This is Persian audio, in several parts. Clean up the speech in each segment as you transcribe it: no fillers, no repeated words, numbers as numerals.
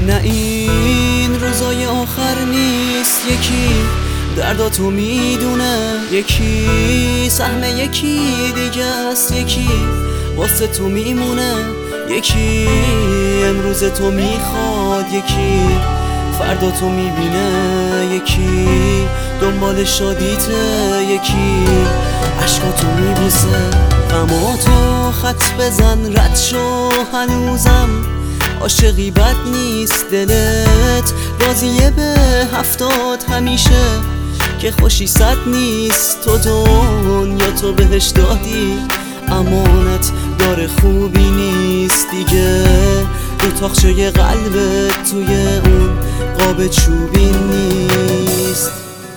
نه این روزای آخر نیست، یکی درداتو میدونه، یکی سهم یکی دیگه است، یکی واسه تو میمونه، یکی امروز تو میخواد، یکی فردا تو میبینه، یکی دنبال شادیته، یکی عشقاتو میبوسه. غماتو خط بزن رد شو، هنوزم عاشقی بد نیست دلت، راضیه به 70 همیشه که خوشی 100 نیست. تو دنیا تو بهش دادی امانت داره، خوبی نیست دیگه رو تاخچه قلبت توی اون قاب چوبی نیست.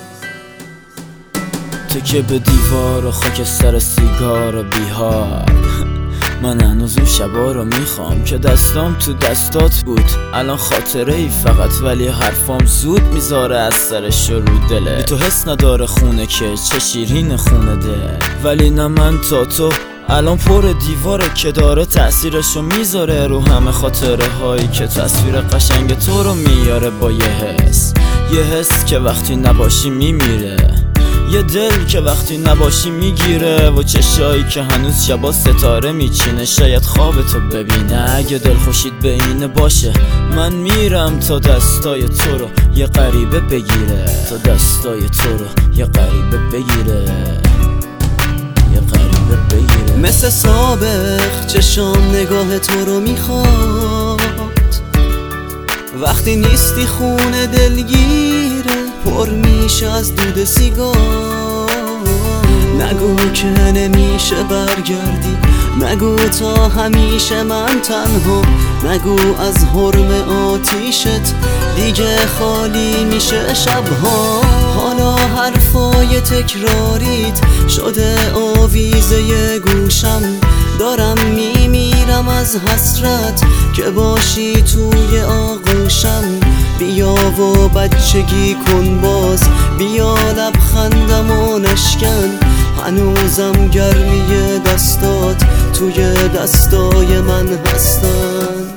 تو که به دیوار و خاکستر سیگار و بیهار، من هنوز اون شبا رو میخوام که دستام تو دستات بود. الان خاطره ای فقط، ولی حرفام زود میذاره از سرش رو دلت. تو حس نداره خونه که چه شیرین خونه ده، ولی نه من تا تو الان پر دیواره که داره تأثیرشو میذاره رو همه خاطره هایی که تصویر قشنگ تو رو میاره. با یه حس که وقتی نباشی میمیره، یه دل که وقتی نباشی میگیره، و چشایی که هنوز شبا ستاره میچینه شاید خوابتو ببینه. اگه دل خوشید به اینه باشه، من میرم تا دستای تو رو یه غریبه بگیره، تا دستای تو رو یه غریبه بگیره، یه غریبه بگیره. مثل سابق چشام نگاه تو رو میخواد، وقتی نیستی خونه دلگیره، پر میشه از دود سیگار. نگو که نمیشه برگردی، نگو تا همیشه من تنها، نگو از حرم آتیشت دیگه خالی میشه شبها. حالا حرفای تکراریت شده آویزه گوشم، دارم میمیرم از حسرت که باشی توی آغوشم. بیا و بچگی کن باز، بیا لبخندم و نشکن، هنوزم گرمی دستات توی دستای من هستن.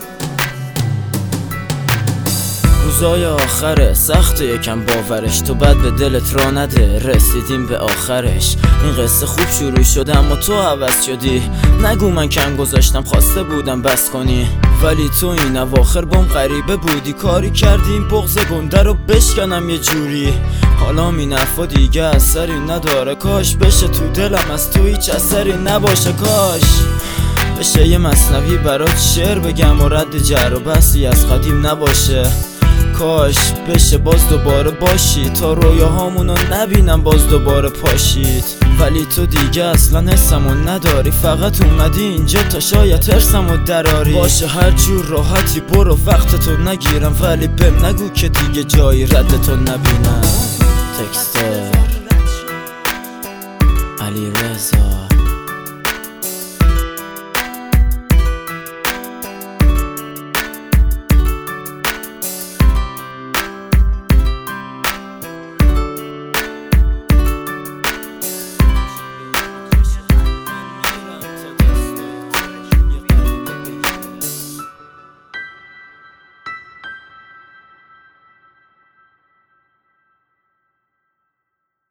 روزای آخره سخته یکم باورش، تو بد به دلت را نده، رسیدیم به آخرش. این قصه خوب شروع شده اما تو عوض شدی. نگو من کم گذاشتم، خواسته بودم بس کنی، ولی تو این اواخر بام غریبه بودی. کاری کردی این بغض گنده رو بشکنم یه جوری. حالا این حرفا دیگه اثری نداره، کاش بشه تو دلم از تو هیچ اثری نباشه. کاش بشه یه مثنوی برات شعر بگم و رد جر و بحثی از قدیم نباشه. کاش بشه باز دوباره باشی تا رویاهامونو نبینم باز دوباره پاشید، ولی تو دیگه اصلا حسمو نداری، فقط اومدی اینجا تا شاید ترسمو دراری. باشه هر جور راحتی برو وقتتو نگیرم، ولی بهم نگو که دیگه جایی ردتو نبینم. تکستر علی رضا.